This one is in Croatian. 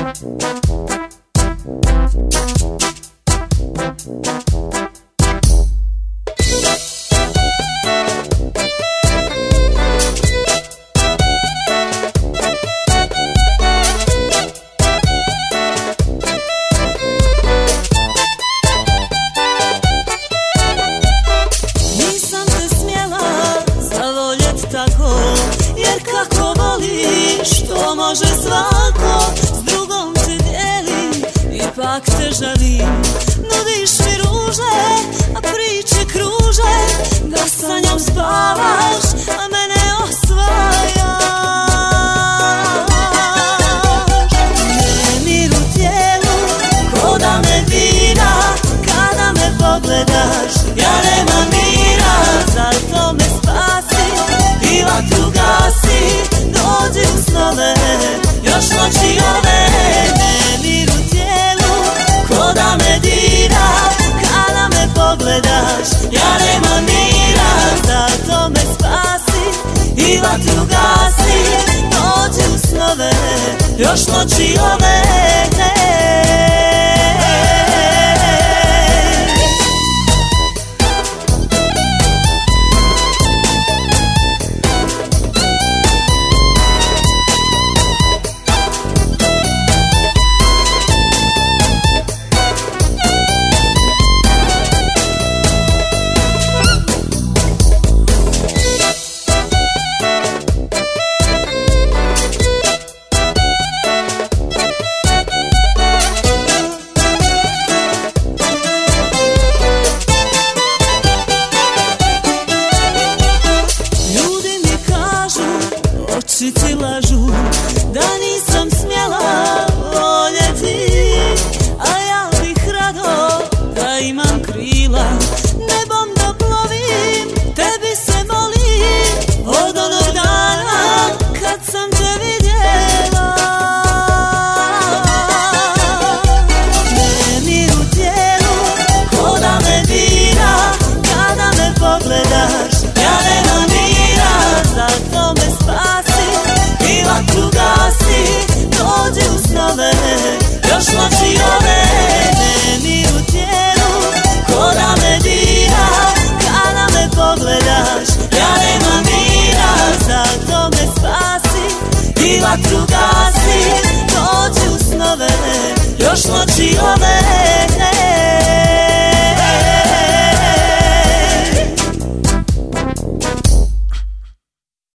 Jer kako voliš, to može svako. S drugom te dijelim, ipak te žalim. Nudiš mi ruže, a priče kruže, da sa njom spavaš, a mene osvajaš. Nemir u tijelu, ko da me dira, kada me pogledaš, ja nemam mira. Zato me spasi i vatru gasi, dođi u snove, još noći ove. Nemir u tijelu, ko da me dira, kada me pogledaš, ja nemam mira. Zato me spasi i vatru gasi, dođi u snove, još noći ove. Oči ti lažu da nisam smjela voljeti, a ja bih rado da imam krila, nebom da plovim, tebi se molim od onog dana kad sam te vidjela. Nemir u tijelu, ko da me dira, kada me pogledaš, ja nemam mira. Zato me spasi i vatru gasi, dođi u snove, još noći ove. Nemir u tijelu, ko da me dira, kada me pogledaš, ja nemam mira. Zato me spasi i vatru gasi, dođi u snove, još noći ove.